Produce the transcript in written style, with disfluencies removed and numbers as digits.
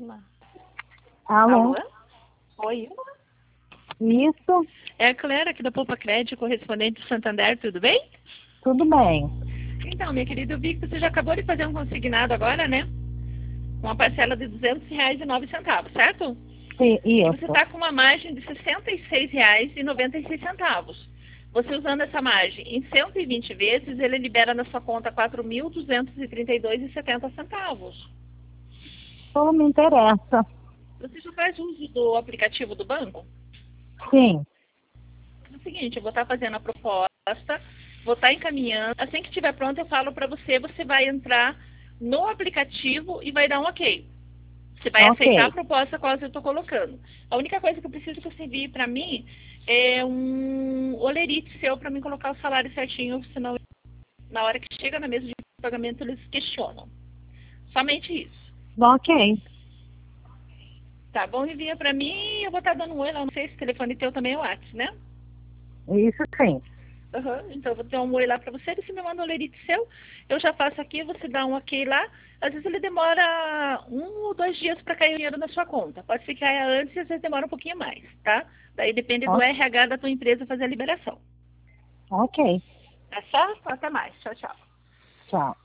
Alô? Alô? Oi. Isso, É a Clara aqui da Poupa Crédito, correspondente do Santander, tudo bem? tudo bem. Então, minha querida, eu vi que você já acabou de fazer um consignado agora, né? Uma parcela de R$ 200,09, certo? Sim, E você isso. está com uma margem de R$ 66,96. Você usando essa margem em 120 vezes, ele libera na sua conta R$ 4.232,70. Só me interessa. Você já faz uso do aplicativo do banco? Sim, É o seguinte, eu vou estar fazendo a proposta, vou estar encaminhando. Assim que estiver pronto, eu falo para você, você vai entrar no aplicativo e vai dar um ok. Você vai aceitar a ok. proposta qual eu estou colocando. A única coisa que eu preciso que você envie para mim é um olerite seu para mim colocar o salário certinho, senão na hora que chega na mesa de pagamento eles questionam. Somente isso. Ok. Tá bom? Envia para mim, eu vou estar dando um oi lá, não sei se o telefone teu também é o WhatsApp, né? Isso sim. Então eu vou dar um oi lá para você, você me manda um lerite seu, eu já faço aqui, você dá um ok lá. Às vezes ele demora 1 ou 2 dias para cair o dinheiro na sua conta. Pode ser que caia antes e às vezes demora um pouquinho mais, tá? Daí depende do O- RH da tua empresa fazer a liberação. Ok. Tá certo? Até mais. Tchau, tchau. Tchau.